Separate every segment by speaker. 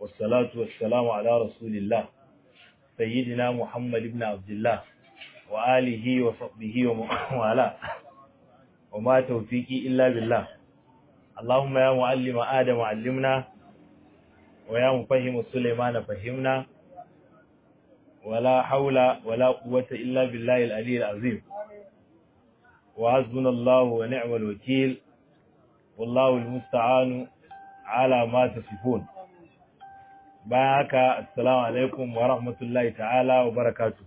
Speaker 1: والصلاة والسلام على رسول الله سيدنا محمد بن عبد الله وآله وصحبه ومن وما توفيقي إلا بالله. اللهم يا معلم آدم علمنا ويا مفهم سليمان فهمنا ولا حول ولا قوة إلا بالله العلي العظيم. وحسبنا الله ونعم الوكيل والله المستعان على ما تصفون. بارك السلام عليكم ورحمة الله تعالى وبركاته.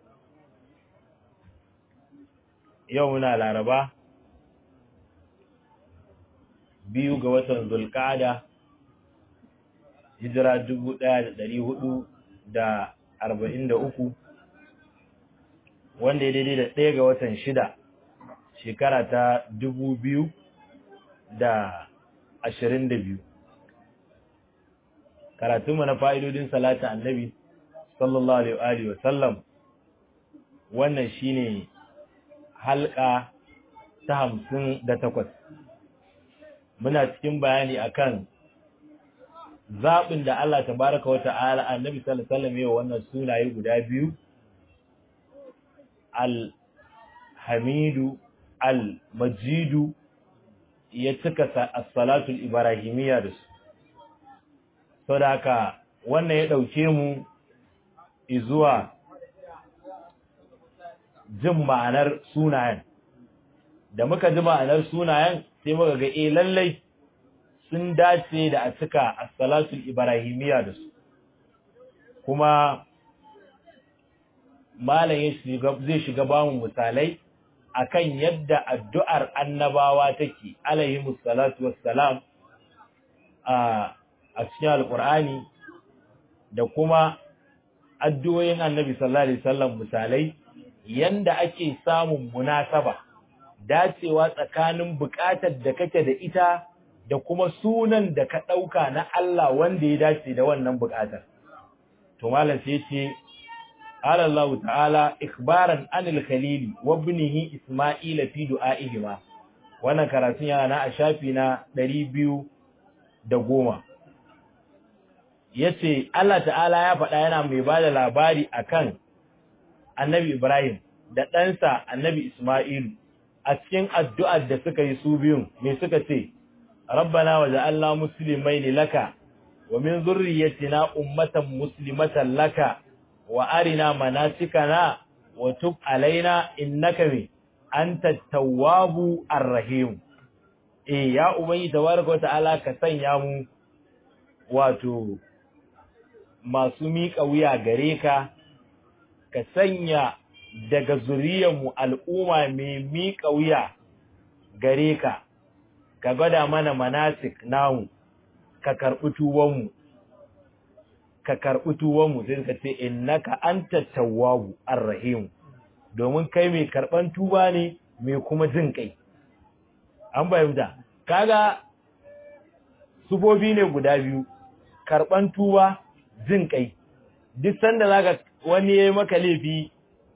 Speaker 1: يومنا العربة biyu ga watan Zulqa'ada hijira 1443 wanda ya daidai da 1 ga watan 6 shekara ta 2022. Karatunmu na fa'idodin salatin annabi sallallahu alaihi wa sallam wannan shine halka ta 58. Muna cikin bayani akan zaɓin da Allah tabaraka wa ta'ala annabi sallallahu alaihi wasallam yayin wannan sunaye guda biyu, al-hamidu al-majidu, ya cika as-salatu al-ibrahimiyya da su. Saboda haka wannan ya dauke mu zuwa jin ma'anar sunayen. Da muka ji ma'anar sunayen sai muka ga lallai sun dace da a cika as-salatul ibrahimiyya da su, kuma malam zai shiga bamu misalai akan yadda addu'ar annabawa take alaihimus salatu wassalam a cikin alqur'ani da kuma addu'o'in annabi sallallahu alaihi wasallam, misalai yanda ake samun munasaba, dacewa tsakanin buƙatar da kake da ita da kuma sunan da ka ɗauka na Allah wanda ya dace da wannan buƙatar. To malam sai ce Allah ta'ala ikbaran anil khalili wa ibnihi Isma'ila fi du'a'ihima. Wannan karatun yana na a shafi na 210. Yace Allah ta'ala ya faɗa yana mai bada labari akan Annabi Ibrahim da ɗansa Annabi Isma'ilu a cikin addu'ar da suka yi su biyun. Me suka ce? Rabbana waj'alna muslimaini laka wa min dhurriyyatina ummatan muslimatan laka wa arina manasikana wa tub alaina innaka antat tawwabu arrahim. Ya ubangi tabaraka wa ta'ala ka sanya mu wato masu miƙa wuya gare ka, ka sanya daga zuriyarmu al'umma mai miƙa wuya gare ka, ka gwada mana manasik namu, ka karɓi tuwanmu sai ka ce innaka anta tawwabu arrahim, domin kai mai karɓan tuba ne mai kuma jin kai. An bayyana kaga sufofi ne guda biyu, karɓan tuba, jin kai. Duk sanda zaka wani yayi maka laifi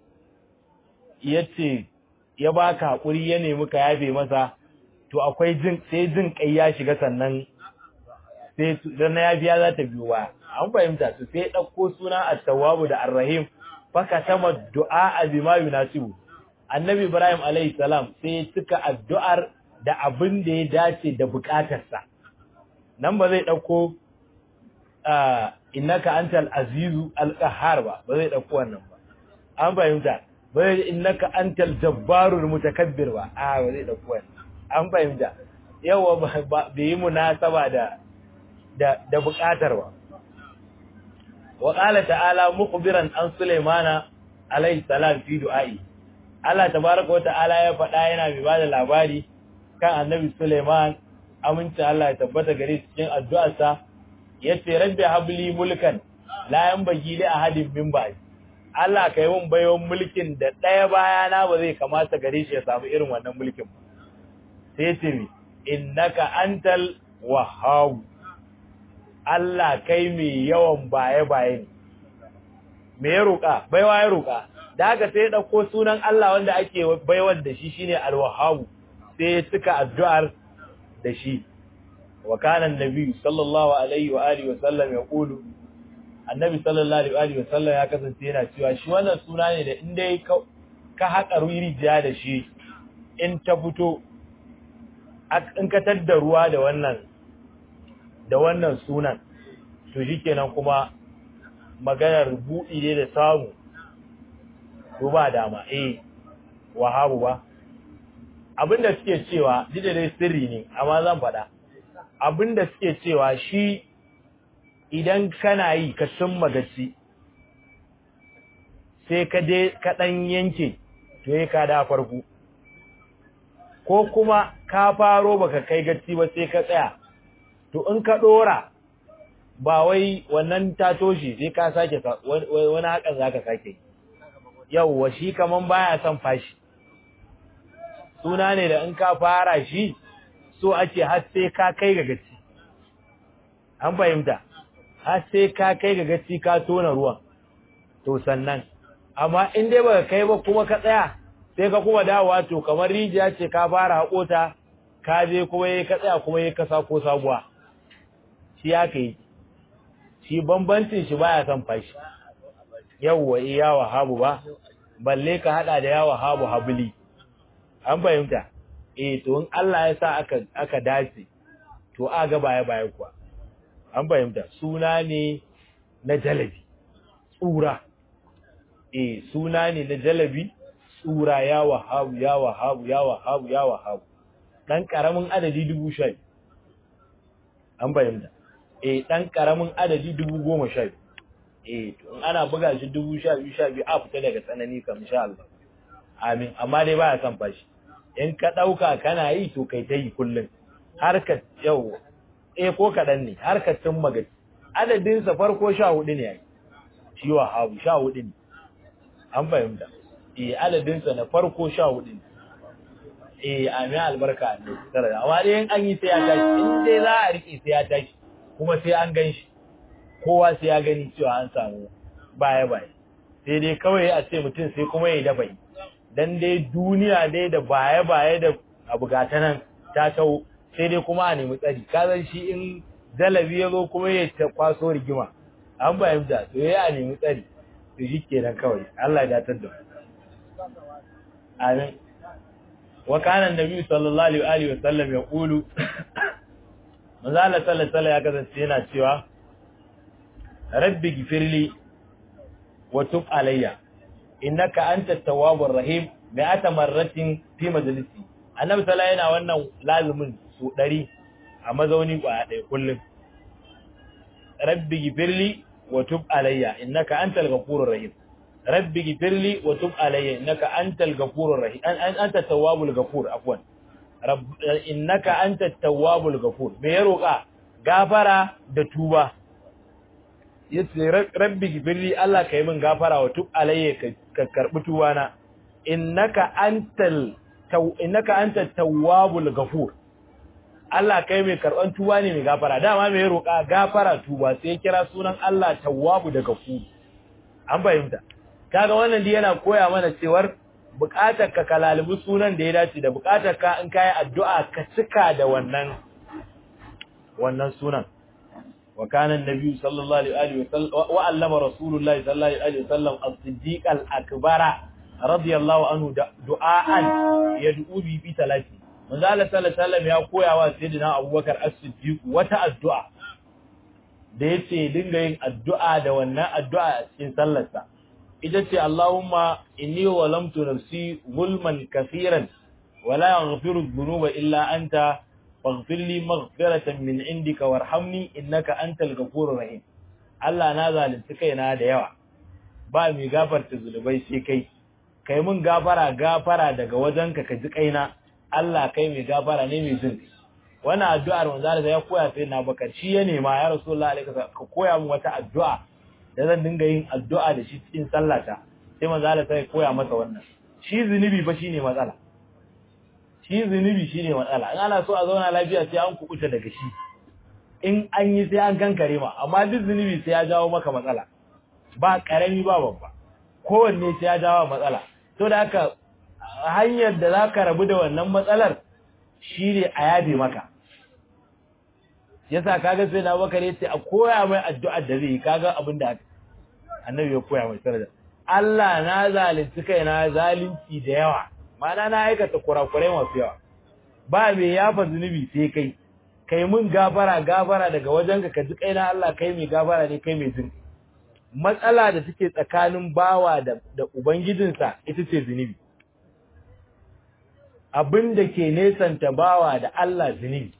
Speaker 1: yace ya baka hakuri ya nemi ka yafe masa, to akwai jin kai ya shiga, sannan sai dan yafiya za ta biyo ba. An fahimta su sai dauko suna at-tawwab da ar-rahim faka tama du'a bima yunasibu. Annabi Ibrahim alayhi salam sai suka addu'ar da abin da ya dace da bukatarsa. Nan ba zai dauko innaka antal azizu al-qahhar ba zai dauko wannan ba. An fahimta bai innaka antal jabbarul mutakabbir ba ba zai dauko wannan. An fahimta yawa ba yi munasaba da buƙatar ba. Wa qala ta'ala mukhbiran an Sulaimana alayhi salam fi du'a'i. Allah tabaaraka wa ta'ala ya faɗa yana mai bada labari kan Annabi Sulaiman, aminci Allah ya tabbata gare shi cikin addu'arsa, yace rabbi habli mulkan la yanbaghi li ahadin min ba'di. Allah kai mun bayon mulkin da ɗaya bayana ba zai kamata gare shi ya samu irin wannan mulkin ba. Sai ce mi innaka antal wahhab. Allah kai mai yawan baye-baye ne. Me ya roƙa? Baiwa ya roƙa. Da haka sai ya ɗauko sunan Allah wanda ake baiwar da shi shine al-wahhab, sai ya cika addu'ar da shi. wa kana annabi sallallahu alaihi wa alihi wa sallam yaqulu annabi sallallahu alaihi wa sallam ya kasance yana cewa shi wannan suna ne da in dai ka haƙa rijiya da shi in ta fito in ka tadda ruwa da wannan sunan to shikenan kuma maganar buɗi ne da samu to ba dama wahabu ba abinda suke cewa dai sirri ne amma zan faɗa abinda suke cewa shi idan kana yi ka cimma gaci sai ka je ka dan yanke to ka da farko ko kuma ka faro baka kai gaci ba sai ka tsaya to in ka dora ba wai wannan ta toshe sai ka sake wani hakan zaka sake yauwa shi kaman baya son fashi suna ne da in ka fara shi so ake har sai ka kai ga gaci an fahimta har sai ka kai ga gaci ka tona ruwan to sannan amma in dai baka kai ba kuma ka tsaya sai ka kuma dawowa to kamar rijiya ce ka fara haƙota ka je kuma yayi ka tsaya kuma yayi ka sako sabuwa shi ya kai shi bambancin shi baya son fashi yawwa iya wahabu ba balle ka hada da ya wahabu habli an fahimta to in Allah ya sa aka dace to aga baya kuwa an fahimta suna ne na jalabi tsura suna ne na jalabi tsura ya wahabu ya wahabu ya wahabu ya wahabu dan karamin adadi 12,000 an fahimta dan karamin adadi 10,000 to in ana buga shi 12,000 a fita daga tsanani kam insha Allah amin amma dai baya san fashi in ka dauka kana yi to kai ta yi kullun har ka yau ko kadan ne har ka cin magaci adadin sa farko 14 ne yayi shi wahabu 14 ne an fahimta adadin sa na farko 14 ne amin albarka ne tare amma dai in an yi sai ya tashi in dai za a rike sai ya tashi kuma sai an ganshi kowa sai ya gani cewa an samu baya sai dai kawai a ce mutum sai kuma ya dafa dan dai duniya dai da baya da abu gata nan ta tau sai dai kuma a nemi tsari kazan shi in jalabi ya zo kuma ya ta kwaso rigima an bayyana to yayi a nemi tsari to shikenan kawai Allah ya datar da amin wa kana annabi sallallahu alaihi wa sallam ya kulu manzo Allah sallallahu alaihi ya kasance yana cewa rabbi gifirli wa tub alayya innaka antat tawwabur rahim bi'ata marratin fi majlisi annabi sallallahu yana wannan lazumin su 100 a mazauni kwaya ɗaya kullum rabbi gifirli wa tub alayya innaka antal ghafurur rahim rabbi gifirli wa tub alayya innaka antal ghafurur rahim anta tawwabul ghafur afwan innaka antat tawwabul ghafur me ya roka gafara da tuba yace rabbi gifirli Allah kai min gafara wa tub alayya ka karbi tuwana innaka antat tawwabul ghafur Allah kai mai karban tuba ne mai gafara dama mai roƙa gafara tuba sai kira sunan Allah tawwabu da ghafur an fahimta kaga wannan dai yana koya mana cewar buƙatar ka kalalibi sunan da ya dace da buƙatar ka in kai addu'a ka cika da wannan sunan wa kana annabi sallallahu alaihi wa sallam wa allama rasulullahi sallallahu alaihi wa sallam as-siddiq al-akbara radiyallahu anhu du'aan yad'u bi talati manzo Allah sallallahu alaihi wasallam ya koya wa sayyidina Abubakar as-Siddiq wata addu'a da yace dinga yin addu'a da wannan addu'a a cikin sallarsa ita ce Allahumma inni walamtu nafsi zulman kaseeran wa la yaghfiru dhunuba illa anta faghfir li maghfiratan min indika warhamni innaka antal ghafurur rahim Allah na zalunci kaina da yawa ba mai gafarta zulubai sai kai mun gafara daga wajenka ka ji kaina Allah kai mai gafara ne mai jin wannan addu'ar manzo Allah ya koya sai na Bakar shi ya nema ya Rasulullahi alaihi wasallam ka koya min wata addu'a da zan dinga yin addu'a da shi cikin sallata sai manzo Allah sai koya masa wannan shi zinubi fa shine matsala in ana so a zauna lafiya sai an kubuta daga shi in an yi sai an kankare ma amma duk zinubi sai ya jawo maka matsala ba karami ba babba kowanne sai ya jawo matsala to da haka hanyar da za ka rabu da wannan matsalar shi ne a yabe maka yasa kaga sai na Abubakar yace a koya mai addu'ar da zai kaga abin da annabi ya koya mai sarda Allah na zalunci kai na zalunci da yawa ma'ana na aikata kurakurai masu yawa ba me yafa zunubi sai kai mun gafara daga wajenka ka ji kaina Allah kai mai gafara ne kai mai jin matsala da take tsakanin bawa da ubangijinsa ita ce zunubi abin da ke nesanta bawa da Allah zunubi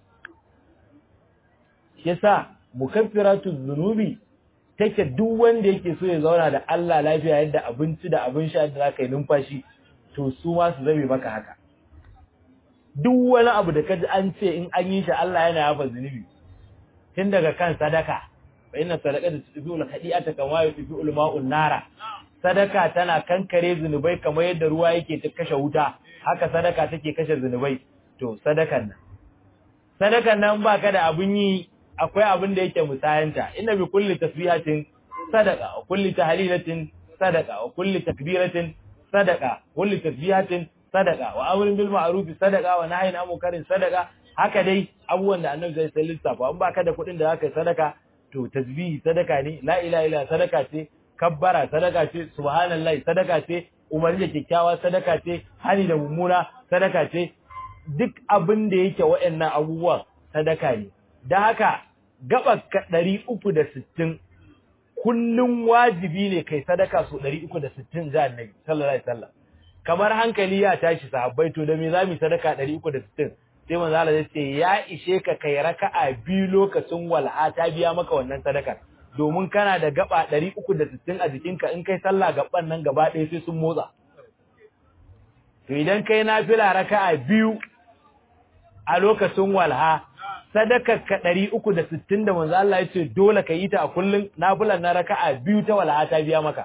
Speaker 1: yasa mukaffiratu zunubi take duk wanda yake so ya zauna da Allah lafiya yadda abinci da abin sha da zaka yi numfashi to su ma su zabe maka haka duk wani abu da kaji an ce in an yi shi Allah yana yafa zunubi tun daga kan sadaka fa inna sadaqata tudfi'ul khadi'ata kama yudfi'ul ma'un nara sadaka tana kankare zunubai kamar yadda ruwa yake ta kashe wuta haka sadaka take kashe zunubai to sadakan nan baka da abun yi akwai abin da yake musayanta inna bi kulli tasbihatin sadaqa wa kulli tahlilatin sadaqa wa kulli takbiratin sadaqa kulli tasbihatin sadaqa wa amrun bil ma'ruf sadaqa wa nahyin anil munkar sadaqa haka dai abubuwan da annabi sai lissafa in baka da kuɗin da zaka yi sadaka to tasbihi sadaka ne la ilaha illa sadaka ce kabbara sadaka ce subhanallahi sadaka ce umarni da kyakkyawa sadaka ce hani da mummuna sadaka ce duk abin da yake waɗannan abubuwan sadaka ne da haka gaba 360 kullun wajibi ne kai sadaka so 360 ga annabi sallallahu alaihi wasallam kamar hankali ya tashi sahabbai to da me zamu sadaka 360 sai manzo Allah ya ce ya ishe ka kai raka'a biyu lokacin walha ta biya maka wannan sadaka domin kana da gaba 360 a jikinka in kai sallah gaban nan gaba ɗaya sai sun motsa to idan kai nafila raka'a biyu a lokacin walha sadakar ka 360 da manzo Allah ya ce dole ka yi ta a kullun nafilan na raka'a biyu ta walha ta biya maka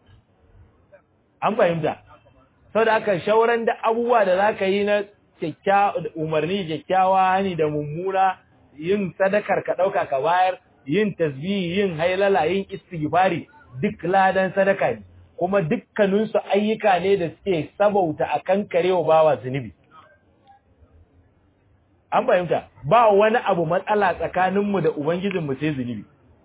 Speaker 1: an fahimta saboda haka shauran da abubuwa da zaka yi na umarni kyakkyawa hani da mummuna yin sadakar ka dauka ka bayar yin tasbihi yin hailala yin istighfari duk ladan sadaka ne kuma dukkanin su ayyuka ne da suke sabauta akan karewa bawa zunubi an fahimta ba wani abu matsala tsakanin mu da ubangijin mu sai zunubi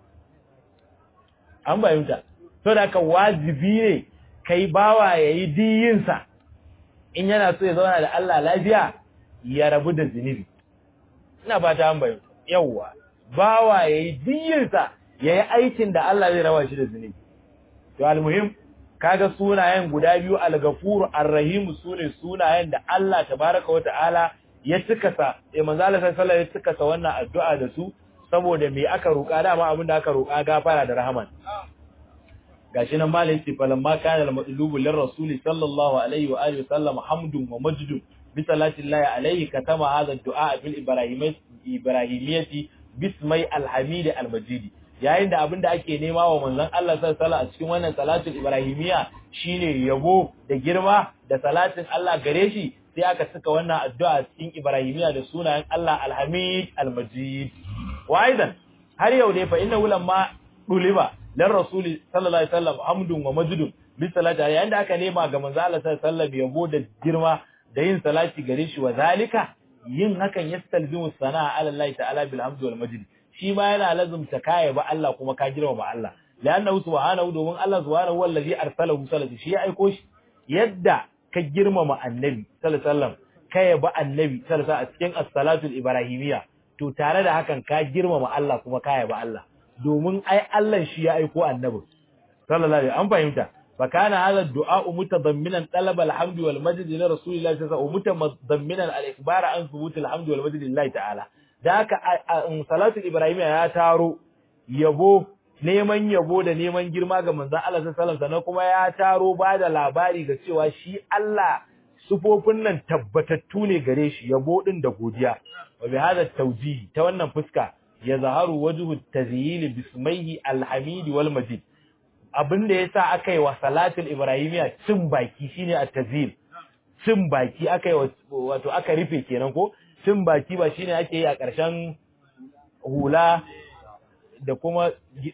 Speaker 1: an fahimta to da ka wajibi ne kai bawa yayi diyin sa in yana so ya zauna da Allah lafiya ya rabu da zunubi ina fata an bayyana yawa bawa yayi diyinsa yayi aikin da Allah zai rawa shi da zunubi to almuhim kaga sunayen guda biyu al-ghafur ar-rahim sune sunayen da Allah tabaaraka wa ta'ala ya tukasa manzo Allah sallallahu alaihi ya tukasa wannan addu'a da su saboda me aka roƙa dama abinda aka roƙa gafara da rahman gashi nan malai ce falamma kana al-matlubu lir-rasul sallallahu alaihi wa alihi wasallam hamdun wa majdun bi salati llahi alaihi katama hadha ad-du'a fil ibrahimiyyati bismai al-hamid al-majid yayin da abinda ake nema wa manzon Allah sallallahu alaihi a cikin wannan salatul ibrahimiyya shine yabo da girma da salatin Allah gare shi sai aka saka wannan addu'a cikin ibrahimiyya da sunayen Allah al-hamid al-majid wa aidan har yau dai fa inna lamma duliba dan rasuli sallallahu alaihi wasallam hamdun wa majdun bi salati yayin da aka nema ga manzo Allah sallallahu alaihi wasallam yabo da girma da yin salati gare shi wa zalika yin hakan yastalzimu sana'a ala Allah ta'ala bil hamd wal majd shi ma yana lazumta kaya ba Allah kuma ka girma ba Allah lannahu subhanahu domin Allah subhanahu wallazi arsalahu sallallahu shi ya aiko shi yadda ka girmama annabi sallallahu alaihi wasallam kaya ba annabi sallallahu alaihi a cikin as-salatul ibrahimiyya to tare da hakan ka girmama Allah kuma kaya ba Allah domin ai Allah shi ya aiko annabi sallallahu alaihi an fahimta fa kana hadha ad-du'a mutadamminan talab al-hamd wal majd li rasulillahi sallallahu alaihi wasallam mutadamminan al-ikhbar an thubut al-hamd wal majd lillahi ta'ala da haka salatu ibrahim ya taro yabo neman yabo da neman girma ga manzon Allah sallallahu alaihi wasallam kuma ya taro ba da labari ga cewa shi Allah sufofin nan tabbatattu ne gare shi yabo din da godiya wa bi hadha tawjih ta wannan fuska ya zaharu wajhu tazyil bismihi alhamid wal majid abinda yasa akai wa salatul ibrahimiyya cin baki shine at-tazyil cin baki akai wato aka rufe kenan ko cin baki ba shine ake yi a ƙarshen hula da kuma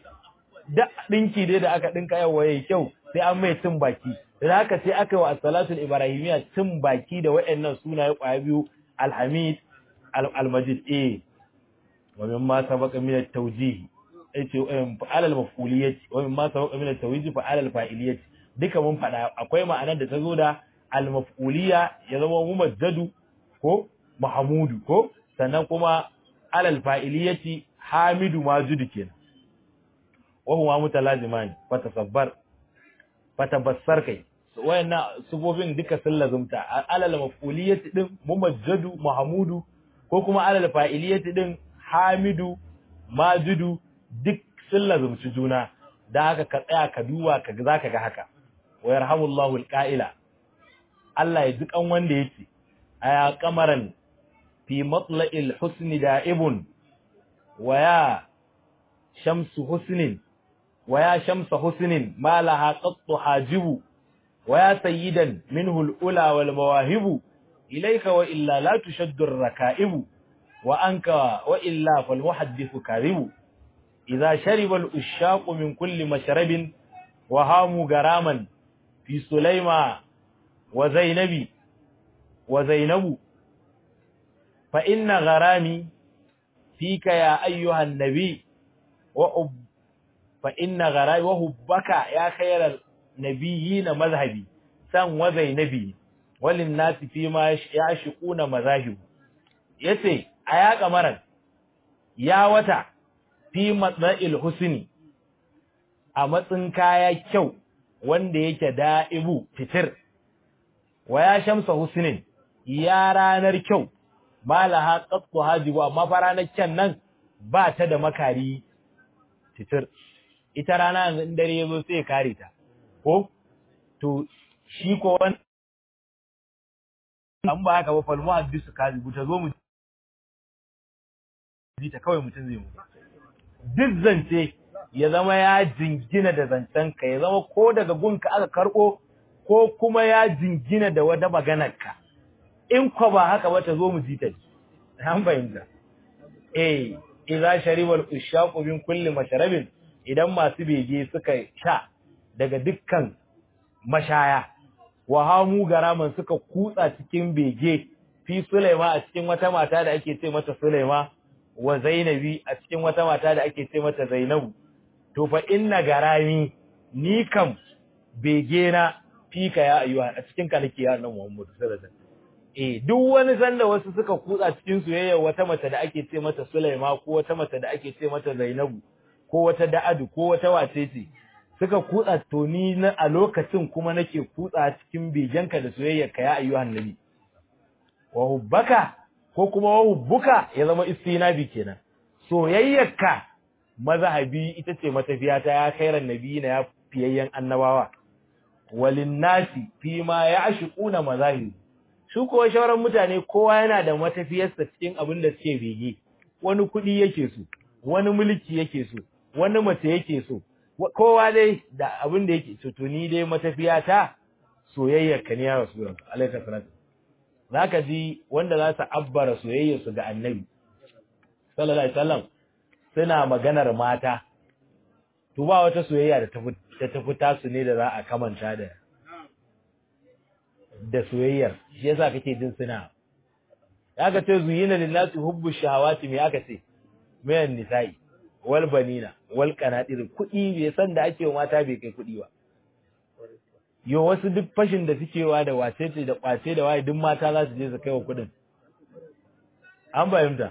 Speaker 1: da dinki dai da aka dinka yawa yayi kyau sai an mai cin baki da haka sai aka wa salatul ibrahimiyya cin baki da wayannan sunaye kwaya biyu alhamid al-majid wa mimma sabaqa min at-tawjih yace fa'al al-maf'uliyati wa mimma sabaqa min at-tawjih fa'al al-fa'iliyati duka mun fada akwai ma'anar da ta zo da al-maf'uliya ya zama mumajjadu ko mahmudu ko sannan kuma alal fa'iliyati hamidu majudu kenan wa huwa mutalazimani fatabassar kai wayannan sufofin duka sun lazumta alal maf'uliyati din mumajjadu mahmudu ko kuma alal fa'iliyati din hamidu majudu duk sun lazumci juna dan haka ka tsaya ka duba ka zaka ga haka wa yarhamullahu alqa'ila Allah ya ji kan wanda yake aya kamaran fi matla'il husni da'ibun wa ya shamsu husnin ma laha qattu hajibu wa ya sayyidan minhu al-ula wal mawahibu ilayka wa illa la tushaddu ar-raka'ibu wa anka wa illa fal muhaddithu kadhibu idha shariba al-ushaqu min kulli mashrabin wa hamu garaman fi sulaima wa zainabu فإن غرامي فيك يا أيها النبي فإن غرامي وحبك يا خير النبيين مذهبي سن وزينبي وللناس فيما يعشقون مذاهب yace aya kamaran ya wata fi matla'il husni a matsin kaya kyau wanda yake da'ibu fitir wa ya shamsa husnin ya ranar kyau malaha qattu hajibu amma fa ranar kyan nan ba ta da makari titir ita rana in dare yazo sai ya kare ta ko to shi ko an ba haka ba fal muhaddisu kazibu ta zo mu ji ta kawai mutun zai mu duk zance ya zama ya jingina da zancen ka ya zama ko daga gunka aka karbo ko kuma ya jingina da wata maganar ka in ko ba haka ba ta zo mu ji ta an bayyana idza sharibal ushaqu min kulli masharabin idan masu bege suka sha daga dukkan mashaya wa hamu garaman suka kutsa cikin bege fi Sulaima a cikin wata mata da ake ce mata Sulaima wa Zainabi a cikin wata mata da ake ce mata Zainabu to fa inna garami ni kam bege na fika ya ayyuha a cikin ka nake ya annabi Muhammad sallallahu alaihi wasallam duk wani sanda wasu suka kutsa cikin soyayya wata mace da ake ce mata Sulaima ko wata mace da ake ce mata Zainabu ko wata Da'adu ko wata wacece suka kutsa to ni na a lokacin kuma nake kutsa cikin begenka da soyayyarka ya ayyuhan nabi wa hubbaka ko kuma wa hubbuka ya zama istinabi kenan soyayyarka mazhabi ita ce matafiyata ya khairan nabiyina ya fiyayyen annabawa walin nasi fi ma ya'shiquna mazahib su ko shawaran mutane kowa yana da matafiyarsa cikin abin da suke bege wani kudi yake so wani mulki yake so wani mace yake so kowa dai da abin da yake so to ni dai matafiyata soyayyarka ne ya rasulullah alaihi salatu zaka ji wanda za su abbara soyayyarsu ga annabi sallallahu alaihi wasallam suna maganar mata to ba wata soyayya da ta fita su ne da za a kamanta da soyayyar shi yasa kake jin suna aka ce zuyina lillahi hubbu shahawati me aka ce mayan nisa'i wal banina wal qanatir kudi bai san da ake mata bai kai kudi ba yo wasu duk fashin da suke wa da wacece da kwace da waye duk mata za su je su kai wa kudin an bayyana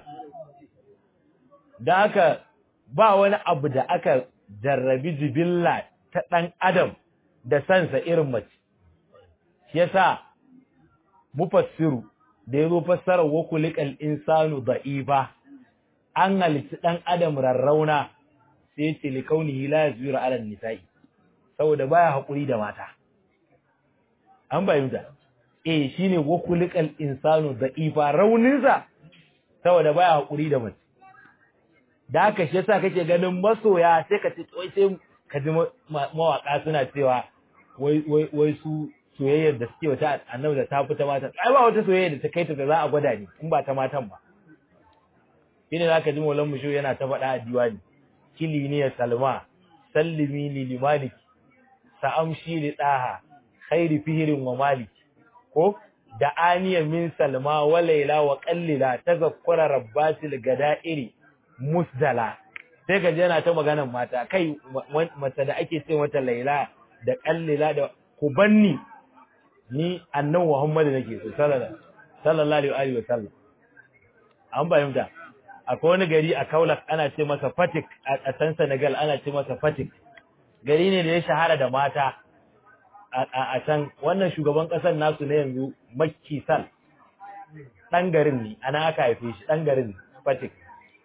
Speaker 1: da haka ba wani abu da aka jarrabi jibilla ta dan adam da sansa irin mace shi yasa mufassiru da yazo fassara wa kulikal insanu da'ifa an halitta dan adam rarrauna sai ce likaunihi la yazuru ala nisa'i saboda baya hakuri da mata an bayyana shine wa kulikal insanu da'ifa rauninsa saboda baya hakuri da mace da haka shi yasa kake ganin masoya sai ka ce wai sai ka ji mawaka suna cewa wai su soyayyar da suke wata annabi da ta fita mata ai ba wata soyayya da ta kai ta da za a gwada ni in ba ta matan ba shine zaka ji Maulan Musho yana ta faɗa a diwani kili ne ya salma sallimi li limalik sa'amshi li daha khairi fihrin wa malik ko da aniya min salma wa laila wa qallila tazakkura rabbatil gada'iri musdala sai ga yana ta maganar mata kai mata da ake ce mata laila da kallila da kubanni ni annabi Muhammad nake so sallallahu alaihi wa sallam an bayyana akwai wani gari a Kaulak ana ce masa Fatik a can Senegal ana ce masa Fatik gari ne da ya shahara da mata a can wannan shugaban kasar nasu ne yanzu Macky Sall dan garin ne ana aka haife shi dan garin Fatik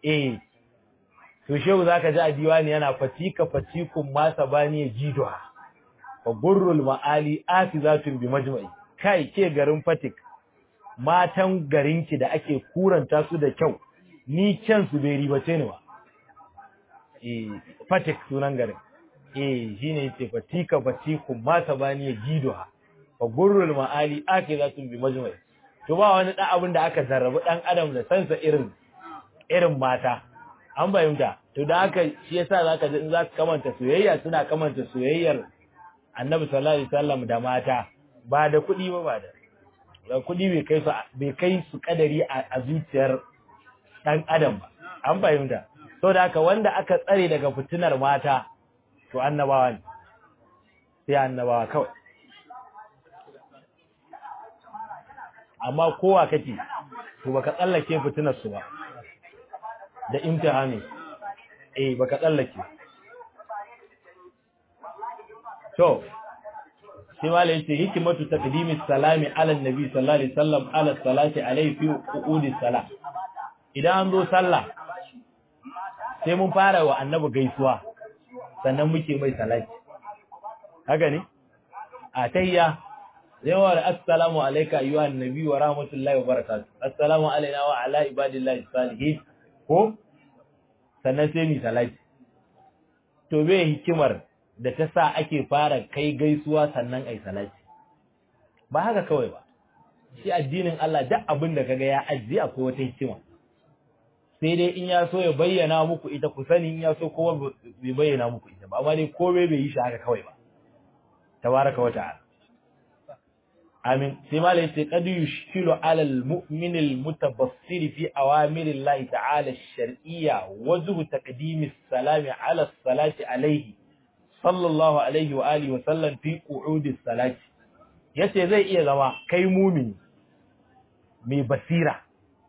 Speaker 1: to shehu zaka ji a diwani yana fatikun masa bani jidwa fa gurrul maali afizatun bi majma'i kai ke garin Fatik matan garinki da ake kuranta su da kyau ni kyan su bai ribace ni ba Fatik sunan garin shine yace fatikun masa bani jidwa fa gurrul maali afizatun bi majma'i to ba wani dan abin da aka zarrabu dan adam da sansa irin mata an bayyana to da haka shi yasa zaka ji in zaka kamanta soyayya suna kamanta soyayyar Annabi sallallahu alaihi wasallam da mata ba da kuɗi ba da kuɗi bai kai su kadari a zuciyar dan adam ba an bayyana to da haka wanda aka tsare daga fitinar mata to annabawa ne sai annabawa kawai amma kowa kake to baka tsallake fitinar su ba da imtihani baka tsallake to sai wala yace hikimatu taqdimi salami ala annabi sallallahu alaihi wasallam ala salati alaihi fi qu'udi salah idan an zo sallah sai mun fara wa annabi gaisuwa sannan muke mai salati haka ne a tayya yawa assalamu alayka ayyuhan nabi wa rahmatullahi wa barakatuh assalamu alaina wa ala ibadillahi salihin ko sannan sai mi salati to bai hikimar da ta sa ake fara kai gaisuwa sannan ai salati ba haka kawai ba shi addinin Allah duk abin da kaga ya ajiye akwai wata hikima sai dai in ya so ya bayyana muku ita ku sani in ya so kowa bai bayyana muku ita ba amma dai kowa bai yi shi haka kawai ba tabaraka wa ta'ala amin sai malai yace qad yushkilu ala almu'min almutabassir fi awamir Allah ta'ala ash-shar'iyya wajhu taqdim as-salam ala as-salati alayhi sallallahu alaihi wa alihi wa sallam fi qu'ud as-salati yace zai iya zama kai mumini mai basira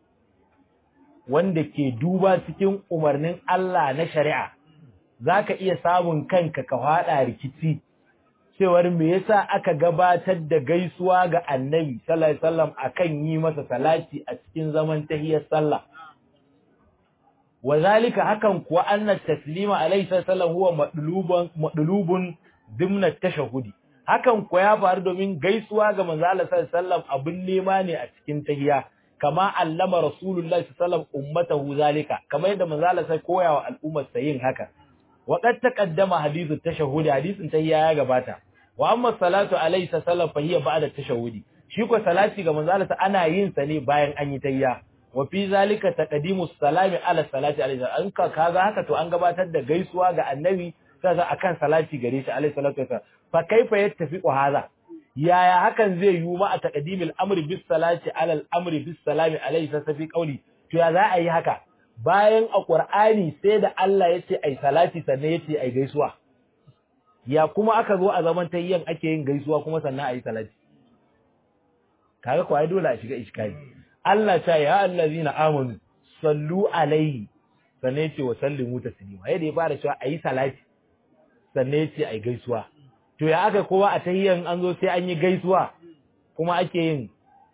Speaker 1: wanda ke duba cikin umarnin Allah na shari'a zaka iya samun kanka ka fada rikici cewar me yasa aka gabatar da gaisuwa ga Annabi sallallahu alaihi wasallam akan yi masa salati a cikin zaman tahiyyar sallah wazalika hakan kuwa anna taslima alaihi sallam huwa madlubun dimna tashahhudi hakan kuwa ya faru domin gaisuwa ga manzo Allah sallallahu alaihi wasallam abun nema ne a cikin tahiyya kama allama rasulullahi sallallahu alaihi wasallam ummatahu zalika kamar yadda manzo Allah sai koya wa al'ummar sa yin haka wa qad taqaddama hadithu tashahhudi hadisin tahiyya ya gabata wa amma salatu alaihi sallam fa hiya ba'da tashahhudi shi ko salati ga manzo Allah ana yin sa ne bayan an yi tahiyya wa fi zalika taqdimu salami ala salati alaihi an kaga haka to an gabatar da gaisuwa ga annabi kaza akan salati gare shi alaihi salatu wasallam fa kaifa yattafiqu hadha yaya hakan zai yi ma a taqdimil amri bis salati ala al amri bis salami alaihi fi qauli to ya za a yi haka bayan a qur'ani sai da Allah yace ai salati sannan yace ai gaisuwa ya kuma aka zo a zaman tayyan ake yin gaisuwa kuma sannan ai salati kaga ko ai dole a shiga iskali Allah ta ya allazina amanu sallu alaihi sannan yace wa sallimu taslima yadda ya fara cewa ayi salati sannan yace ayi gaisuwa to ya aka kowa a tahiyyan an zo sai an yi gaisuwa kuma ake yin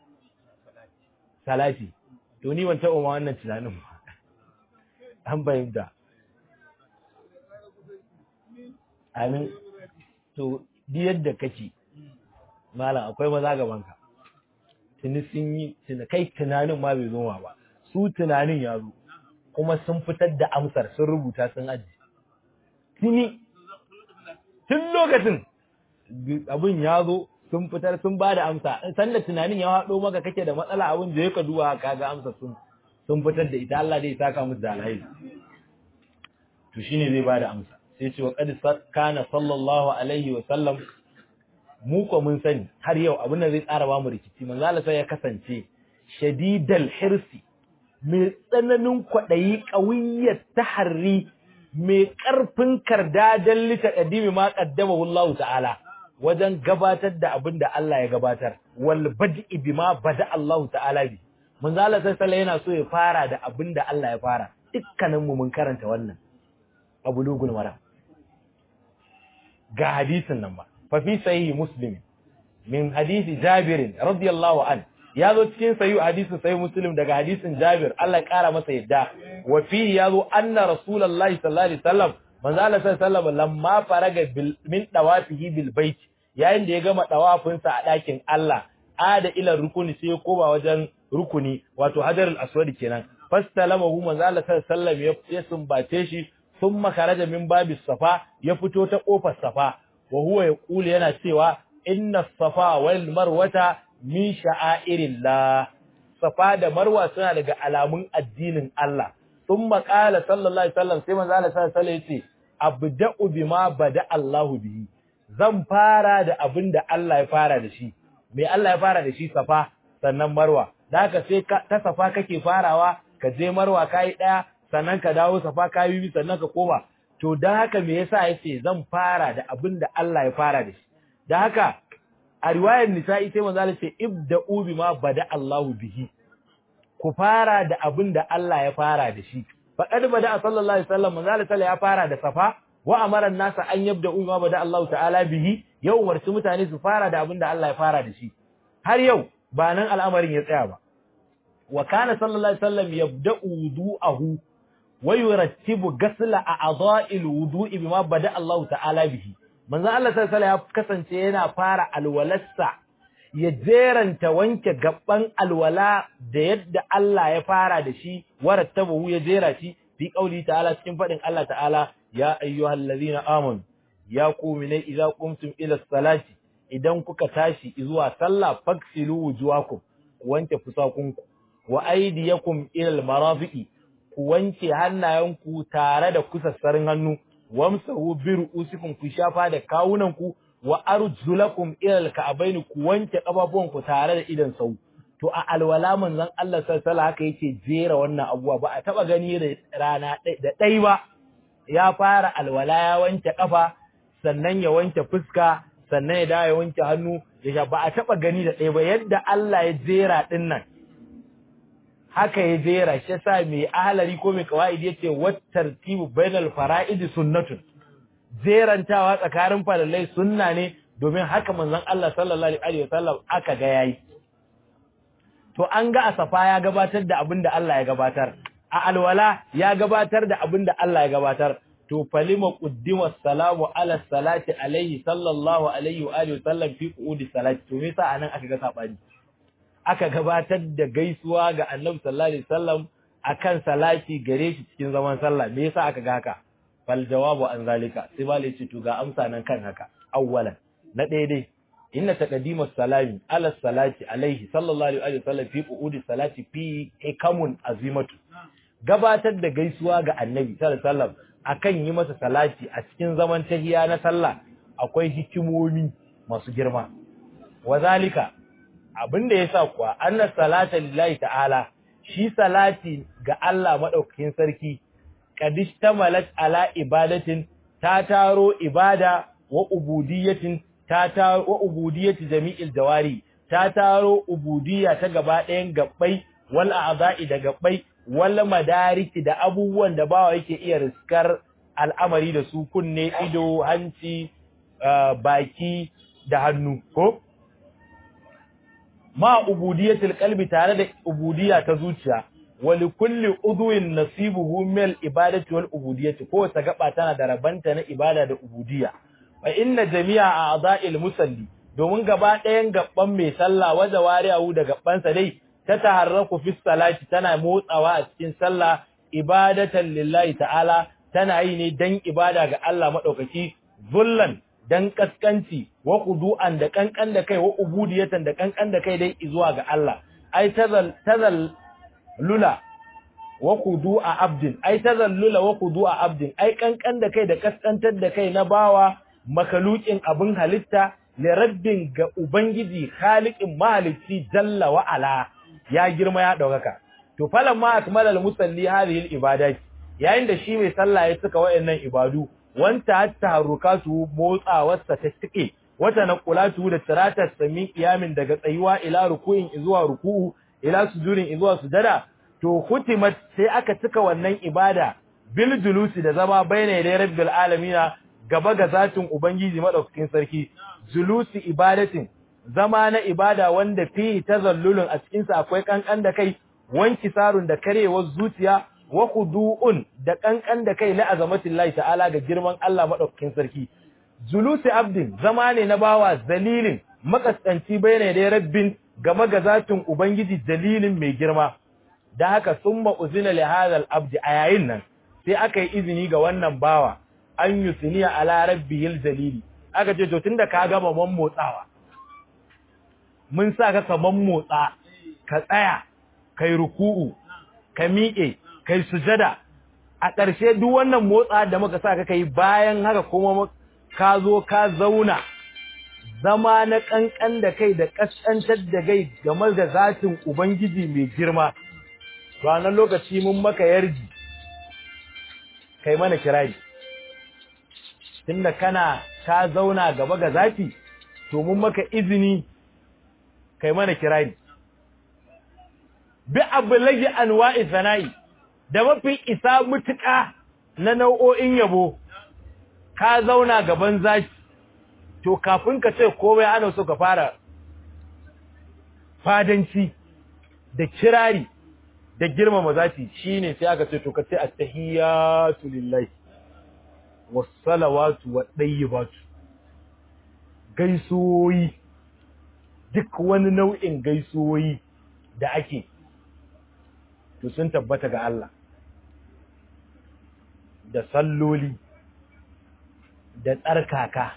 Speaker 1: salati to ni ban taɓa ma wannan tunanin ba an bayyana amin to di yadda kake malam akwai maza gaban ka tuni sun yi kai tunanin ma bai zo ba su tunanin ya zo kuma sun fitar da amsar sun rubuta sun aji tun lokacin abin ya zo sun fitar sun ba da amsa sanda tunanin ya haɗo maka kake da matsala abin da ya ka duwa kaga amsa sun fitar da ita Allah dai saka musu da alheri to shine zai ba da amsa sai ce wa qad kana sallallahu alaihi wa sallam mu ko mun sani har yau abin da zai tsara ba mu rikici manzo Allah sai ya kasance shadidal hirsi mai tsananin kwaɗayi ƙawiyyar taharri mai ƙarfin karda don lita ƙaddimi ma ƙaddamahu Allah ta'ala wajen gabatar da abin da Allah ya gabatar wal bad'i bima bada Allah ta'ala bi manzo Allah sallallahu yana so ya fara da abin da Allah ya fara dukkanin mu mun karanta wannan abu lugul mara ga hadisin nan ba fa fi sahih muslim min hadisi Jabir radiyallahu an ya zo cikin sahih hadisin sahih muslim daga hadisin Jabir Allah ya kara masa yadda wa fi ya zo anna rasulullahi sallallahu alaihi wasallam manzo Allah sallallahu alaihi wasallam lamma faraga min dawafihi bil bait yayin da ya gama dawafin sa a dakin Allah ada ila rukuni sai ya koma wajen rukuni wato hajarul aswad kenan fastalamahu manzo Allah sallallahu alaihi wasallam ya sumbace shi thumma kharaja min babis safa ya fito ta kofar safa wa huwa yaqulu yana cewa inna safa wal marwata min sha'airillah safa da marwa suna daga alamun addinin Allah thumma qala sallallahu alaihi wasallam sai manzo Allah sallallahu alaihi wasallam yace abda'u bima bada Allahu bihi zan fara da abinda Allah ya fara da shi me Allah ya fara da shi safa sannan marwa da haka sai ta safa kake farawa ka je marwa kai daya sannan ka dawo safa kai bibi sannan ka koma to dan haka me yasa yace zan fara da abinda Allah ya fara da shi da haka a riwayar nisa'i sai manzo Allah ce ibda'u bima bada Allahu bihi ku fara da abinda Allah ya fara da shi faqad bada sallallahu alaihi wasallam manzo Allah ya fara da safa wa amara an-nasa an yabda'u bima bada Allahu ta'ala bihi yau warci mutane su fara da abinda Allah ya fara da shi har yau ba nan al'amarin ya tsaya ba wa kana sallallahu alaihi wasallam yabda'u wudu'ahu wa yurattibu ghasla a'dha'il wudu'i bima bada Allahu ta'ala bihi manzo Allah sallallahu alaihi ya kasance yana fara alwalarsa ya jeranta wanke gaban alwala da yadda Allah ya fara da shi warattabu ya jera shi fi qauli ta'ala cikin fadin Allah ta'ala ya ayyuhallazina amanu ya qumina idza qumtum ila salati idan kuka tashi zuwa sallah faksilu wujuhakum ku wanke fusakunku wa aydiyakum ila almarafiqi ku wanke hannayenku tare da kusassarin hannu wamsahu bi ru'usikum ku shafa da kawunanku wa arjulakum ila alka'bayn ku wanke kafafuwanku tare da idan sau to a alwala manzon Allah sallallahu alaihi haka yake jera wannan abuwa ba a taba gani da rana da dai ba ya fara alwala ya wanke kafa sannan ya wanke fuska sannan ya dawo ya wanke hannu ya ba a taba gani da dai ba yadda Allah ya jera din nan haka ya jera shi sa mai ahlari ko mai kawaidi yace wat tartibu bainal fara'id sunnatun jerantawa tsakanin farallai sunna ne domin haka manzon Allah sallallahu alaihi wasallam aka ga yayi to an ga a safa ya gabatar da abinda Allah ya gabatar a alwala ya gabatar da abinda Allah ya gabatar to falima quddima salamu ala salati alaihi sallallahu alaihi wa alihi wasallam fi qudi salati to me yasa anan aka ga sabani aka gabatar da gaisuwa ga Annabi sallallahu alaihi wasallam akan salati gare shi cikin zaman sallah me yasa aka ga haka fal jawabu an zalika sai malai ce to ga amsa nan kan haka awwalan na daidai inna taqdimus salami ala salati alaihi sallallahu alaihi wasallam fi qu'udi salati fi hikamun azimatu gabatar da gaisuwa ga Annabi sallallahu alaihi wasallam akan yi masa salati a cikin zaman tahiya na sallah akwai hikimomi masu girma wazalika abinda yasa kuwa annas salata lillahi ta'ala shi salati ga Allah madaukakin sarki kadishtamalat ala ibadatin ta taro ibada wa ubudiyatin ta taro wa ubudiyati jami'il jawari ta taro ubudiyya ta gaba ɗayan gabbai wal a'dha'i da gabbai wal madariki da abubuwan da bawa yake iya riskar al'amari da su kunne ido hanci baki da hannu ko ma ubudiyatul qalbi tare da ubudiyya ta zuciya wali kulli udwin nasibuhu min ibadati wal ubudiyyati ko ta gaba tana da rabanta na ibada da ubudiyya fa inna jami'a a'dha'il musalli domin gaba ɗayan gabban mai sallah wa zawari'u da gabban sa dai ta taharraku fi salati tana motsawa a cikin sallah ibadatan lillahi ta'ala tana yi ne dan ibada ga Allah madaukaki zullan dan kaskanci wa qudu'an da kankan da kai wa ubudiyatan da kankan da kai dai zuwa ga Allah ai tazal lula wa qudu'a abdin ai tazallula wa qudu'a abdin ai kankan da kai da kaskantar da kai na bawa makalukin abin halitta li rabbin ga ubangiji khaliqin mahalicci jalla wa ala ya girma ya daukaka to falamma akmala al-musalli hadhihi al-ibadat yayin da shi mai sallah ya cika wayannan ibadu wanta hatta harukatu motsawarsa ta tike wata naqulatu da tiratar sami qiyamin daga tsayuwa ila ruku'in zuwa ruku'u ila sujudin zuwa sujada to khutimat sai aka cika wannan ibada bil julusi da zama baina da rabbil alamin gaba ga zatin ubangiji madaukakin sarki julusi ibadatin zama na ibada wanda fi tazallulun a cikin sa akwai kankan da kai wanki sarun da karewar zuciya wa khudu'un da kankan da kai la azamatillahi ta'ala ga girman Allah madaukakin sarki julusi abdin zama ne na bawa zalilin makaskanci baina da rabbin gaba ga zatin ubangiji dalilin mai girma da haka summa uzina li hadha al-abd ayayin nan sai aka yi izini ga wannan bawa an yusniya ala rabbihil jalili aka ce to tunda ka gama motsawa mun sa ka kaman motsa ka tsaya kai ruku'u ka miƙe kai sujada a ƙarshe duk wannan motsa da muka sa ka kai bayan haka kuma ka zo ka zauna zama na kankan da kai da kaskantar da kai game da zatin ubangiji mai girma to a nan lokaci mun maka yarji kai mana kirari tunda kana ka zauna gaba ga zati to mun maka izini kai mana kirari bi ablagi anwa'i sana'i da mafi isa mutuka na nau'o'in yabo ka zauna gaban zaki to kafin ka ce komai ana so ka fara fadanci da kirari da girmama zati shine sai aka ce to ka ce attahiyatu lillahi wassalawatu wattayyibatu gaisoyi duk wani nau'in gaisoyi da ake to sun tabbata ga Allah da salloli da tsarkaka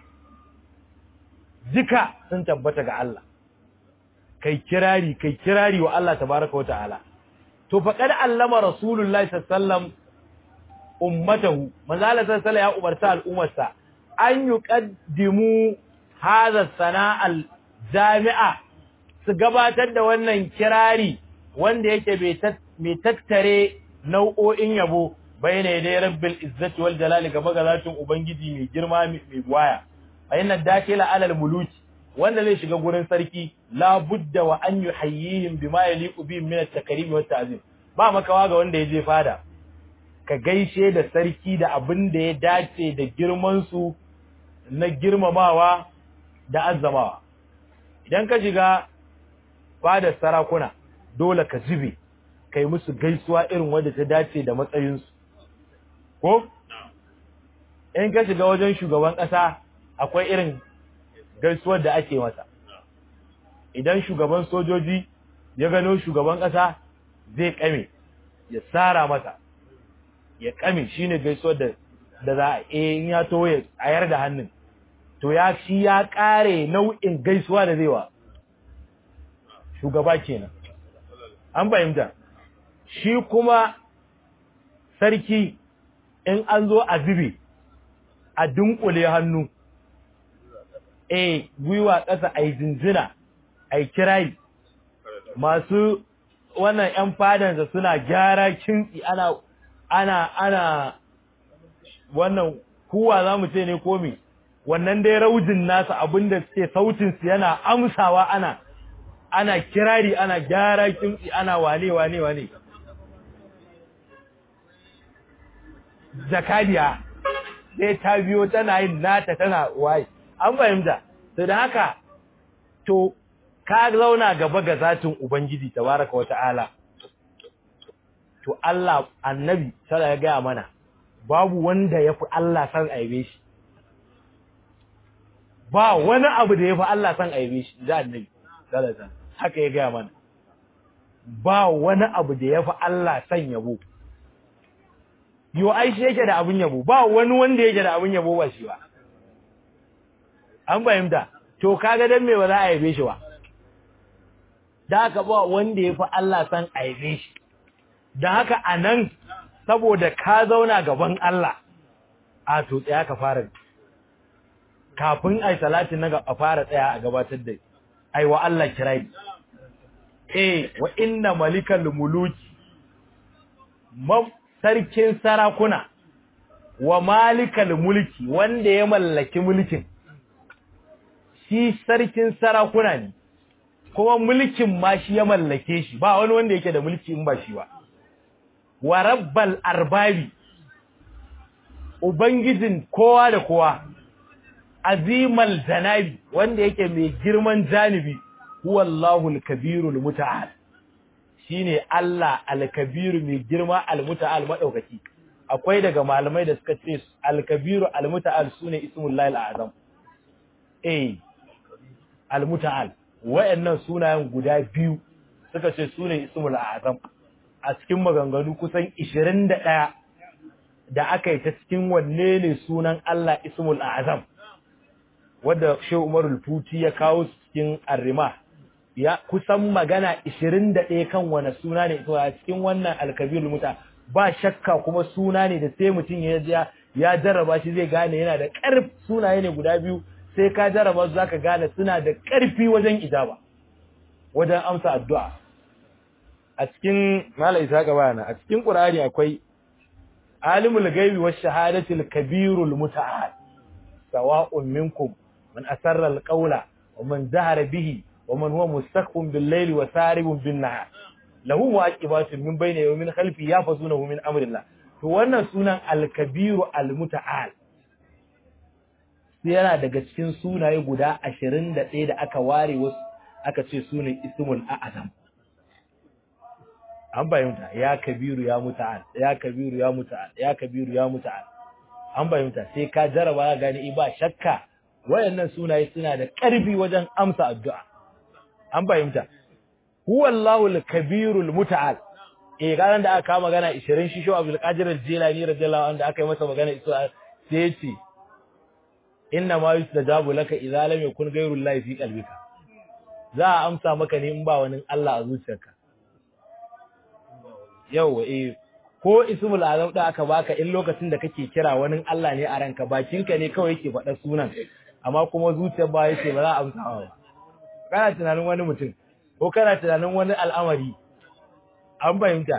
Speaker 1: duka sun tabbata ga Allah kai kirari wa Allah tabaraka wata'ala to faqad allama rasulullahi sallallahu alaihi wasallam ummatahu manzala sallallahu ya umarta al'ummarsa an yuqaddimu hadha sana'al jami'a su gabatar da wannan kirari wanda yake mai tattare nau'o'in yabo bayna da rabbil izzati wal jalali gaba ga zatin ubangiji mai girma mai waya ayna dakila alal muluki wanda zai shiga gurin sarki la budda wa an yuhayyihim bima yaliqu bihim min at-takrim wa at-ta'zim ba makawa ga wanda yaje fada ka gaishe da sarki da abin da ya dace da girman su na girmamawa da azzamawa idan ka shiga fadar sarakuna dole ka zube kai musu gaisuwa irin wanda ta dace da matsayin su ko in ka shiga wajen shugaban kasa akwai irin gaisuwar da ake masa idan shugaban sojoji ya gano shugaban kasa zai kame ya tsara masa ya kame shine gaisuwar da za a in ya to ya ayar da hannun to ya shi ya kare nau'in gaisuwa da zai wa shugaba kenan an fahimta shi kuma sarki in an zo a zube a dunkule hannu gwiwa ƙasa ai zinzina ai kirai masu wannan ƴan fadansa suna gyara kintsi ana wannan kuwa zamu ce ne komi wannan dai raujin nasu abinda suke sautin su yana amsawa ana kirari ana gyara kintsi ana wane zakadiya sai ta biyo tana yin nata tana waye an fahimta to da haka to ka zauna gaba ga zatin ubangiji tabaraka wata'ala to Allah annabi sallallahu ya gaya mana babu wanda yafi Allah san aibe shi ba wani abu da yafi Allah san aibe shi da annabi sallallahu haka ya gaya mana ba wani abu da yafi Allah san yabo yo ai shi yake da abun yabo ba wani wanda yake da abun yabo ba shi ba an fahimta to kaga dan me ba za a yabe shi ba da haka ba wanda yafi Allah san aibe shi dan haka anan saboda ka zauna gaban Allah a to tsaya ka fara kafin ai salatin na a fara tsaya a gabatar da ai wa Allah kirai wa inna malikal muluki sarkin sarakuna wa malikal mulki wanda ya mallaki mulkin shi sarkin sarakuna ne kuma mulkin ma shi ya mallake shi ba wani wanda yake da mulki in ba shi ba wa rabbal arbabi ubangijin kowa da kowa azimal janabi wanda yake mai girman janibi huwallahu al-kabirul muta'al shine Allah al-kabiru mai girma al-muta'al madaukaki akwai daga malamai da suka ce al-kabiru al-muta'al sune ismullahi al-azam al-muta'al wayannan sunayen guda biyu suka ce sune ismul azam a cikin maganganu kusan 21 da aka yi ta cikin wanne ne sunan Allah ismul azam wanda Sheikh Umar al-Futi ya kawo cikin Ar-Rimah ya kusan magana 21 kan wani suna ne to a cikin wannan al-kabirul muta ba shakka kuma suna ne da sai mutun ya jarraba shi zai gane yana da ƙarfi sunaye ne guda biyu sai ka jarraba zaka gane suna da ƙarfi wajen ijaba wajen amsa addu'a a cikin Malam Isa bayana a cikin Qur'ani akwai alimul ghaibi wash shahadatil kabirul muta'al sawa'un minkum man asarra al-qawla wa man jahara bihi wa man huwa mustaqbun bil-layli wa saribun bin-nahar lahu waqibatun min bayni wa min khalfi yafazunahu min amrillah to wannan sunan al-kabiru al-muta'al sai yana daga cikin sunaye guda 21 da aka ware wasu aka ce sunan ismul a'zam an bayyana ya kabiru ya muta'al ya kabiru ya muta'al ya kabiru ya muta'al an bayyana sai ka jaraba ga gani ba shakka wayannan sunaye suna da ƙarfi wajen amsa addu'a an bayyana huwallahu al-kabiru al-muta'al garan da aka magana 20 shi Abdul Qadir al-Jilani radiyallahu anhu da aka yi masa magana sai ya ce inna ma yustajabu laka idza lam yakun ghayru llahi fi qalbika za a amsa maka ne in ba wani Allah a zuciyarka yawa ko ismul azam da aka baka in lokacin da kake kira wani Allah ne a ranka bakinka ne kawai yake faɗa sunan amma kuma zuciyar ba yace ba za a amsa ba kana tunanin wani mutum ko kana tunanin wani al'amari an bayyana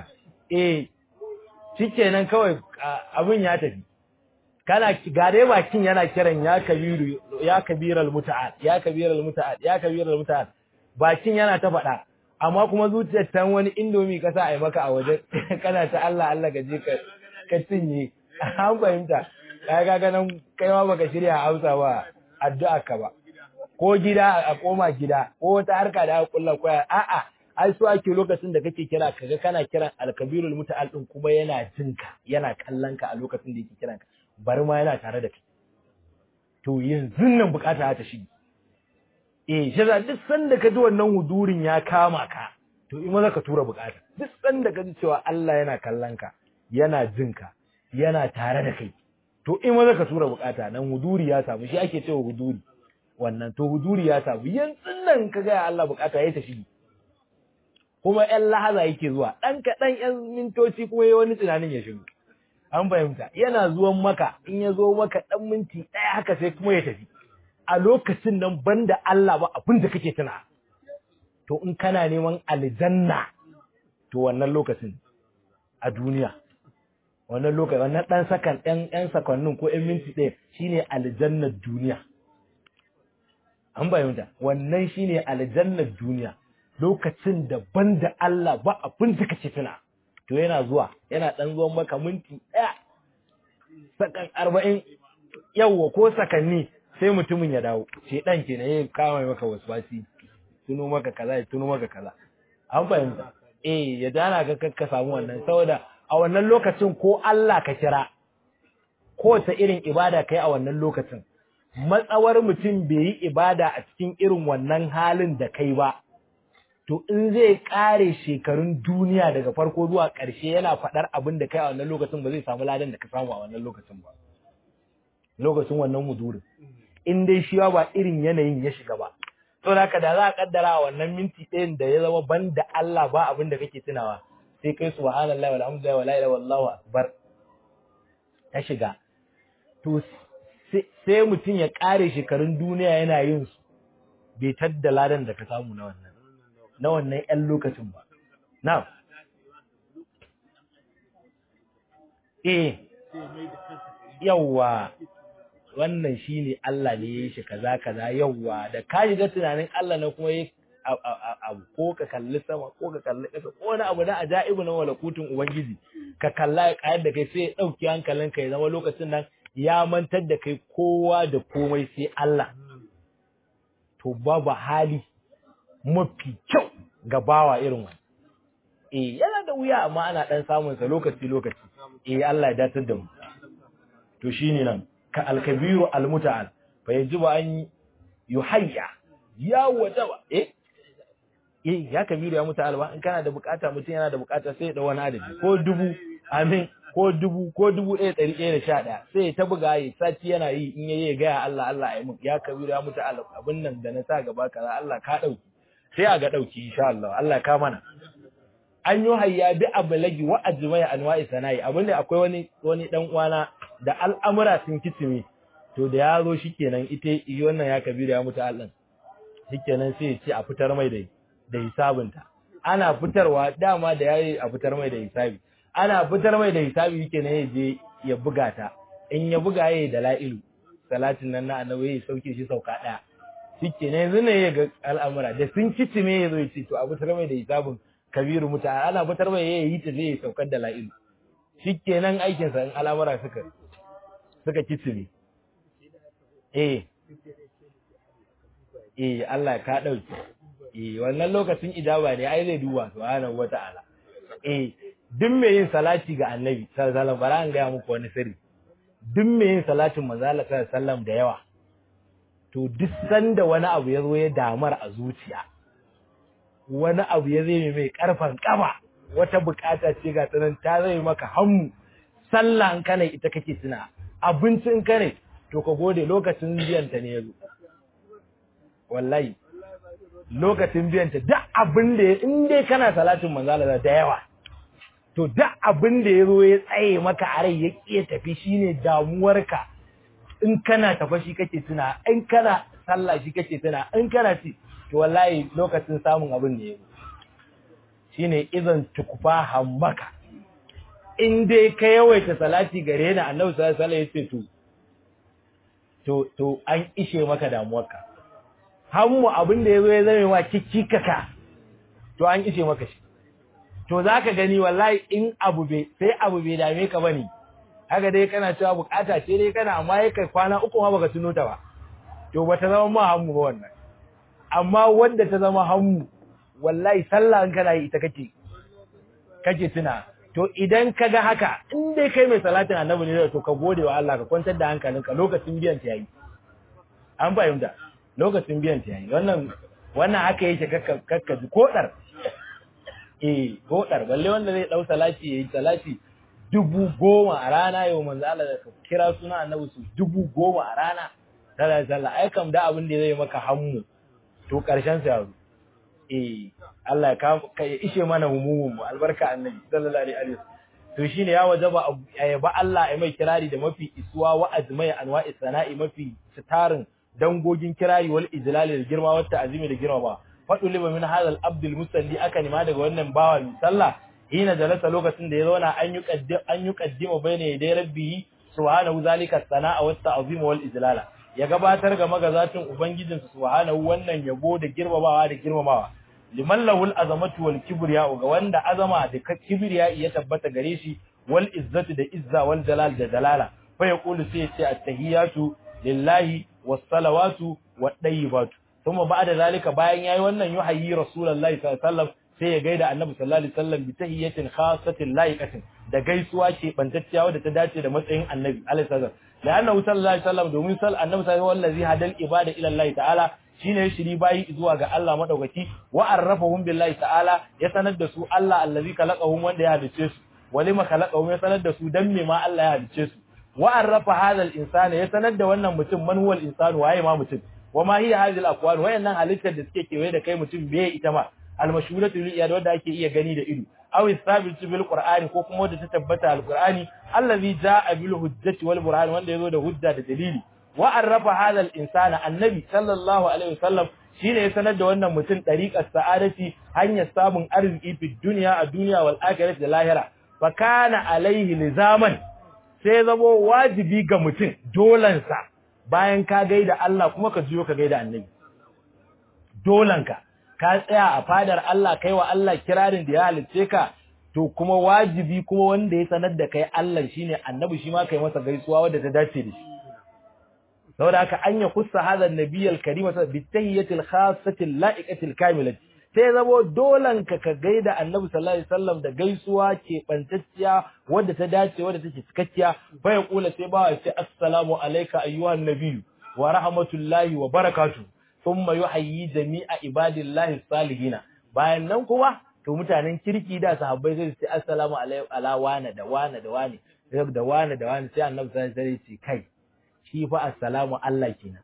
Speaker 1: shikenan kawai abin ya tafi kana gare bakin yana kiran ya kabiru ya kabiral muta'al ya kabiral muta'al ya kabiral muta'al bakin yana ta faɗa amma kuma zuciyar tan wani indomi ka sa ai maka a waje kana ta Allah Allah gaje ka cinye an fahimta kai ga nan kai ma baka shirya Hausa ba addu'a ka ba ko gida a koma gida ko wata harka da aka kulla koya a'a ai so ake lokacin da kake kira kaga kana kiran al-kabirul muta'al din kuma yana jinka yana kallon ka a lokacin da yake kiran ka bari ma yana tare da kai to yanzu nan bukata ta shige shi da duk sanda ka ji wannan hudurin ya kama ka to in maza ka tura bukata duk sanda ka ji cewa Allah yana kallon ka yana jin ka yana tare da kai to in maza ka tura bukata nan huduri ya samu shi ake cewa huduri wannan to huduri ya samu yanzu nan ka ga Allah bukata ya tafi kuma ƴan lahaza yake zuwa dan kaɗan ƴan mintoci kuma yayi wani tunanin ya shigo an fahimta yana zuwan maka in ya zo maka dan minti ɗaya haka sai kuma ya tafi a lokacin nan banda Allah ba abin da kake tuna to in kana neman aljanna to wannan lokacin a duniya wannan lokacin wannan dan sakan ɗan sakannin ko ɗan minti ɗaya shine aljannar duniya an bayyana wannan shine aljannar duniya lokacin da banda Allah ba abin da kake tuna to yana zuwa yana dan zuwan maka minti ɗaya sakan 40 yawa ko sakanni sai mutumin ya dawo shedan kenan yayin kama maka waswasi tuno maka kaza tuno maka kaza an fahimta ya dana ka samu wannan saboda a wannan lokacin ko Allah ka kira ko ta irin ibada kai a wannan lokacin matsawar mutum bai yi ibada a cikin irin wannan halin da kai ba to in zai kare shekarun duniya daga farko zuwa ƙarshe yana faɗar abin da kai a wannan lokacin ba zai samu ladan da ka samu a wannan lokacin ba lokacin wannan mudurin in dai shi ba irin yanayin ya shiga ba to haka da za a kaddara a wannan minti ɗayan da ya zama banda Allah ba abin da kake tunawa sai kai subhanallahi walhamdulillahi wala ilaha illallah akbar ta shiga to sai mutum ya kare shekarun duniya yana yin su bai tadda ladan da ka samu na wannan na wannan ƴan lokacin ba na'am yawwa wannan shine Allah ne ya yi shi kaza kaza yawwa da ka ga tunanin Allah na kuma yi abu ko ka kalli sama ko ka kalli ƙasa ko wani abu na ajaibu na walakutun ubangiji ka kalla ya kayar da kai sai ya dauki hankalinka ya zama lokacin nan ya mantar da kai kowa da komai sai Allah to babu hali mafi kyau ga bawa irin wani yana da wuya amma ana dan samun sa lokaci Allah ya datar da mu to shine nan ka alkabiru almuta'al fa yajibu an yuhayya ya wajaba ya kabiru ya muta'al ba in kana da bukata mutum yana da bukata sai da wani adadi ko dubu amin ko 1111 sai ta buga yi sati yana yi in yayi ga Allah ai mun ya kabiru ya muta'al abin nan da na sa gaba kaza Allah ka dauki sai a ga dauki insha Allah Allah ka mana an yi hayya bi ablagi wa ajmai anwa'i sana'i abinda akwai wani dan uwana da al'amura sun kitime to da yazo shikenan ita wannan ya kabiru ya mutu Allah shikenan sai ya ce a fitar mai da hisabinta ana fitarwa dama da yayi a fitar mai da hisabi ana fitar mai da hisabi shikenan ya je ya buga ta in ya buga yayi da la'ilu salatin nan na annabi ya sauke shi sauka daya shikenan yanzu ne ya ga al'amura da sun kitime yazo ya ce to a fitar mai da hisabin kabiru muta ana fitar mai yayi ta zai saukar da la'ilu shikenan aikin sa in al'amura suka kitime Allah ka dauki wannan lokacin ijaba ne ai zai duba subhanahu wata'ala duk mai yin salati ga annabi sallallahu alaihi wasallam bara an ga muku wani sirri duk mai yin salatin manzo Allah sallallahu alaihi wasallam da yawa to duk sanda wani abu ya zo ya damar a zuciya wani abu ya zai mai karfan kafa wata bukata ce ga tsanan ta zai maka hammu sallah an kana ita kake tuna abincin kare to ka gode lokacin biyanta ne yazo wallahi lokacin biyanta duk abin da in dai kana salatin manzo Allah da yawa to duk abin da yazo ya tsaye maka a rai ya kiye tafi shine damuwarka in kana tafashi kake tuna in kana sallah shi kake tuna in kana ci to wallahi lokacin samun abin ne shine idan tukfa hammaka in dai ka yawaita salati gare ni annabi sallallahu alaihi wasallam yace to an ishe maka damuwarka hammu abin da yazo ya zame wa kikikaka to an ishe maka shi to zaka gani wallahi in abu bai dame ka bane haka dai kana cewa bukata ce dai kana amma yake kwana uku ma baka tuno ta ba to bata zama ma hammu ba wannan amma wanda ta zama hammu wallahi sallah in kana yi ita kake tuna to idan kaga haka in dai kai mai salatin annabi ne to ka gode wa Allah ka kwantar da hankalinka lokacin biyan ta yayi an fahimta lokacin biyan ta yayi wannan haka yake kakkaji kodar kodar balle wanda zai dau salati yayi salati 10,000 a rana yau manzo Allah da kira suna annabi su 10,000 a rana sallallahu ai kam da abin da zai maka hammu to karshen sa yazo Allah ya ishe mana humumu albarka annabi sallallahu alaihi wasallam to shine ya wajaba ayaba Allah ya mai kirari da mafi isuwa wa azmai anwa'i sana'i mafi sitarin dangogin kirari wal ijlal da girma wa ta'zimi da girma ba fadu liba min hadal abdul musalli aka nima daga wannan bawa mai sallah hina jalasa lokacin da ya zauna an yuqaddima bayna yaday rabbihi subhanahu zalika sana'a wa ta'zim wal ijlal ya gabatar ga magazatin ubangijinsa subhanahu wannan yabo da girmamawa liman lahul azamatu wal kibriya ga wanda azama da kibriya ya tabbata gare shi wal izzatu da izza wal jalal da dalala fa yaqulu sai ya ce at-tahiyatu lillahi was salawatu wat tayyibatu kuma ba'da zalika bayan yayi wannan yuhayyi rasulullahi sallallahu alaihi wasallam sai ya gaida annabi sallallahu alaihi wasallam bi tahiyatin khassatin laiqatin da gaisuwa ce bantacciya wadda ta dace da matsayin annabi alaihi wasallam la'annahu sallallahu alaihi wasallam domin annabi sallallahu alaihi wasallam hadal ibada ila Allah ta'ala shine shiri bayi zuwa ga Allah madaukaki wa arrafahum billahi ta'ala ya sanar da su Allah allazi khalaqahum wanda ya halice su walima khalaqahum ya sanar da su dan me ma Allah ya halice su wa arrafa hadha al-insana ya sanar da wannan mutum man huwa al-insanu waye ma mutum wa ma hiya hadhihi al-aqwal wayannan halittar da suke kewaye da kai mutum me ita ma al-mashhuratu bil iyad wanda ake iya gani da ido aw isabitu bil qur'ani ko kuma wanda ta tabbata al-qur'ani allazi jaa bil hujjati wal burhan wanda yazo da hujja da dalili wa arrafa hadha al-insana annabi sallallahu alaihi wasallam shine ya sanar da wannan mutum dariqas sa'adati hanyar samun arziki fi duniya a duniya wal akhirati da lahira fa kana alaihi lizaman sai zamo wajibi ga mutum dolansa bayan ka gaida Allah kuma ka jiyo ka gaida annabi dolanka ka tsaya a fadar Allah kai wa Allah kirarin da ya halice ka to kuma wajibi kuma wanda ya sanar da kai Allah shine annabi shi ma kai masa gaisuwa wanda ta dace da shi saboda haka an ya kussa hadha nabiyal karim bi tahiyatil khassatil la'iqatil kamilati sai zabo dolanka ka gaida annabi sallallahu alaihi wasallam da gaisuwa ke bantacciya wadda ta dace wadda take cikakkiya fa ya kula sai ba ya ce assalamu alayka ayyuhan nabiyyu wa rahmatullahi wa barakatuh thumma yuhayyi jami'a ibadillahi salihina bayan nan kuma to mutanen kirki da sahabbai sai su ce assalamu alayka ala wana da wana da wani da wana da wani sai annabi sallallahu alaihi wasallam ce kai shi fa assalamu Allah kenan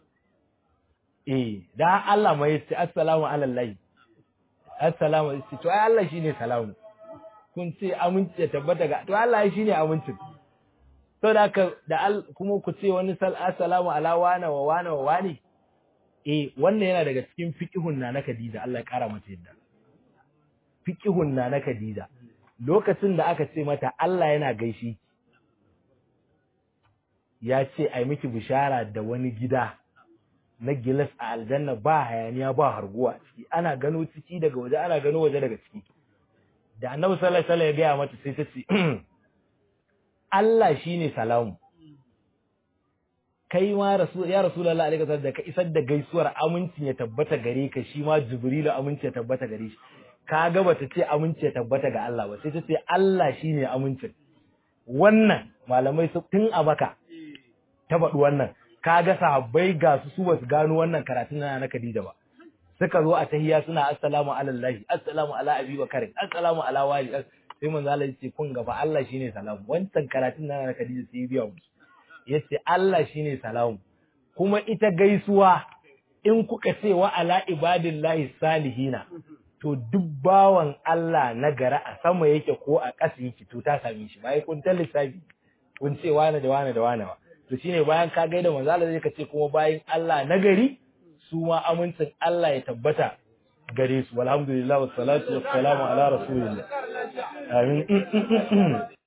Speaker 1: da Allah mai ce assalamu alallahi assalamu to ai Allah shine salamu kun ce aminci ya tabbata ga to Allah shine amincin to da ka da kuma ku ce wani assalamu ala wana wa wana wa wani wannan yana daga cikin fiqhun na Khadija Allah ya kara mata yadda fiqhun na Khadija lokacin da aka ce mata Allah yana gaishe ya ce ai miki bishara da wani gida na gilas a aljanna ba hayaniya ba harguwa ciki ana gano ciki daga waje ana gano waje daga ciki da annabi sallallahu alaihi wasallam ya gaya mata sai ta ce Allah shine salamu kai ma ya rasulullahi alaihi wasallam da ka isar da gaisuwar amincin ya tabbata gare ka shi ma jibrilu amincin ya tabbata gare shi kaga bata ce amincin ya tabbata ga Allah ba sai ta ce Allah shine amincin wannan malamai su tun a baka ta faɗi wannan kaga sahabbai ga su basu gano wannan karatun na Khadija ba suka zo a tahiyya suna assalamu alallahi assalamu ala abi bakar assalamu ala wali sai manzo Allah yace kun gaba Allah shine salamu wancan karatun na Khadija sai biya mu yace Allah shine salamu kuma ita gaisuwa in kuka ce wa ala ibadillahi salihina to duk bawan Allah na gara a sama yake ko a ƙasa yake to ta same shi bai kun ta lissafi kun ce wani da wani da wani ba to shine bayan ka gaida manzo Allah zai ka ce kuma bayan Allah nagari su ma amincin Allah ya tabbata gare su walhamdulillah wassalatu wassalamu ala rasulillah amin